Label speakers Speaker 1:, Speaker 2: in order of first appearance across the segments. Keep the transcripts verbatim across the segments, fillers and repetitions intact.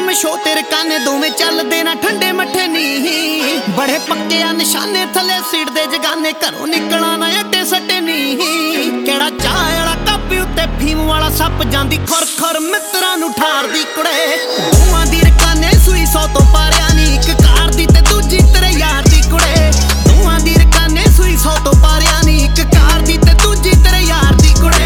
Speaker 1: film show ਤੇਰੇ ਕਾਨੇ ਦੋਵੇਂ ਚੱਲਦੇ ਨਾ ਠੰਡੇ ਮੱਠੇ ਨੀ ਬੜੇ ਪੱਕੇ ਆ ਨਿਸ਼ਾਨੇ ਥੱਲੇ ਸੀਟ ਦੇ ਜਗਾਨੇ ਘਰੋਂ ਨਿਕਲਣਾ ਨਾ ਅੱਡੇ ਸੱਟੇ ਨੀ ਕਿਹੜਾ ਚਾਹ ਵਾਲਾ ਕੱਪ ਉੱਤੇ ਫੀਮ ਵਾਲਾ ਸੱਪ ਜਾਂਦੀ ਖੁਰ ਖੁਰ ਮਿੱਤਰਾਂ ਨੂੰ ਠਾਰਦੀ ਕੁੜੇ ਦੋਵਾਂ ਦੀ ਰਕਾਨੇ ਸੂਈ ਸੌ ਤੋਂ ਪਾਰਿਆ ਨੀ ਇੱਕ ਕਾਰ ਦੀ ਤੇ ਦੂਜੀ ਤੇਰੇ ਯਾਰ ਦੀ ਕੁੜੇ ਦੋਵਾਂ ਦੀ ਰਕਾਨੇ ਸੂਈ ਸੌ ਤੋਂ ਪਾਰਿਆ ਨੀ ਇੱਕ ਕਾਰ ਦੀ ਤੇ ਦੂਜੀ ਤੇਰੇ ਯਾਰ ਦੀ ਕੁੜੇ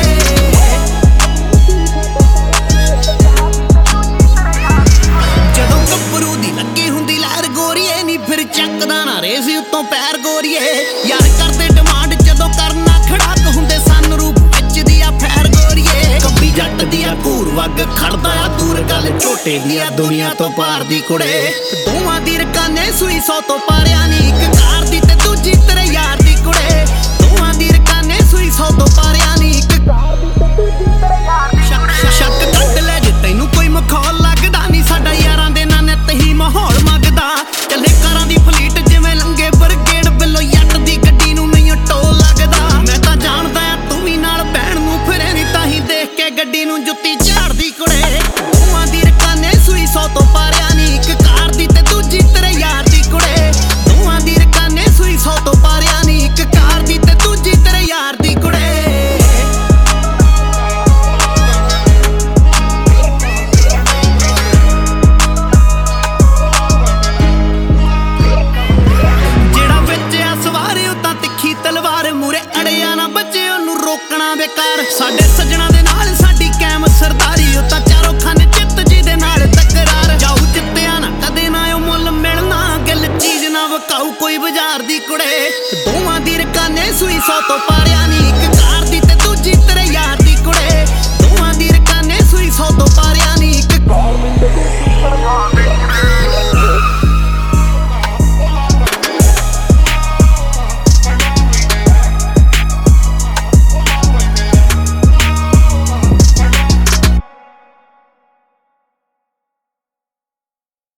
Speaker 1: ਫਿਰ ਚੱਕਦਾ ਨਾ ਰੇਸ ਉੱਤੋਂ ਪੈਰ ਗੋਰੀਏ ਯਾਰ ਕਰਦੇ ਡਿਮਾਂਡ ਜਦੋਂ ਕਰਨਾ ਖੜਾਕ ਹੁੰਦੇ ਸਨ ਰੂਪ ਵਿੱਚ ਦੀ ਆ ਫੈਰ ਗੋਰੀਏ ਕੱਬੀ ਜੱਟ ਦੀ ਆ ਘੂਰ ਵੱਗ ਖੜਦਾ ਆ ਦੂਰ ਗੱਲ ਝੋਟੇ ਦੀ ਆ ਦੁਨੀਆ ਤੋਂ ਪਾਰ ਦੀ ਕੁੜੇ ਦੋਵਾਂ ਦੀ ਰਕਾਨੇ ਸੂਈ ਸੌ ਤੋਂ ਪਾਰਿਆ ਨੀ ਇੱਕ ਕਾਰ ਦੀ ਤੇ ਦੂਜੀ ਤੇਰੇ ਯਾਰ ਦੀ ਕੁੜੇ ਦੋਵਾਂ ਦੀ ਰਕਾਨੇ ਸੂਈ ਸੌ ਤੋਂ ਪਾਰਿਆ